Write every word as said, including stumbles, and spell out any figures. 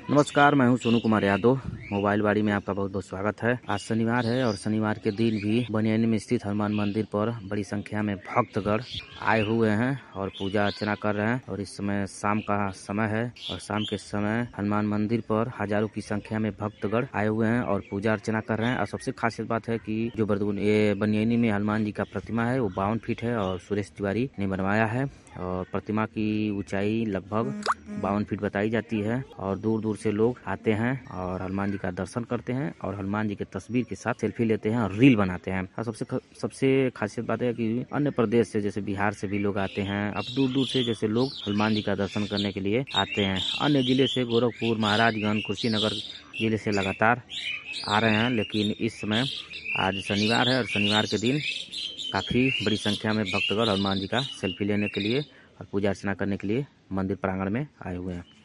नमस्कार, मैं हूं सोनू कुमार यादव। मोबाइल बाड़ी में आपका बहुत बहुत स्वागत है। आज शनिवार है और शनिवार के दिन भी बनियानी में स्थित हनुमान मंदिर पर बड़ी संख्या में भक्तगण आए हुए हैं और पूजा अर्चना कर रहे हैं। और इस समय शाम का समय है और शाम के समय हनुमान मंदिर पर हजारों की संख्या में भक्तगण आए हुए हैं और पूजा अर्चना कर रहे हैं। और सबसे खासियत बात है कि जो ये बनियानी में हनुमान जी का प्रतिमा है वो बावन फीट है और सुरेश तिवारी ने बनवाया है। और प्रतिमा की ऊंचाई लगभग बावन फीट बताई जाती है और दूर दूर से लोग आते हैं और हनुमान जी का दर्शन करते हैं और हनुमान जी के तस्वीर के साथ सेल्फी लेते हैं और रील बनाते हैं। और सबसे ख, सबसे खासियत बात है कि अन्य प्रदेश से जैसे बिहार से भी लोग आते हैं। अब दूर दूर से जैसे लोग हनुमान जी का दर्शन करने के लिए आते हैं। अन्य जिले से गोरखपुर, महाराजगंज, कुशीनगर जिले से लगातार आ रहे हैं। लेकिन इस समय आज शनिवार है और शनिवार के दिन काफ़ी बड़ी संख्या में भक्तगण हनुमान जी का सेल्फी लेने के लिए और पूजा अर्चना करने के लिए मंदिर प्रांगण में आए हुए हैं।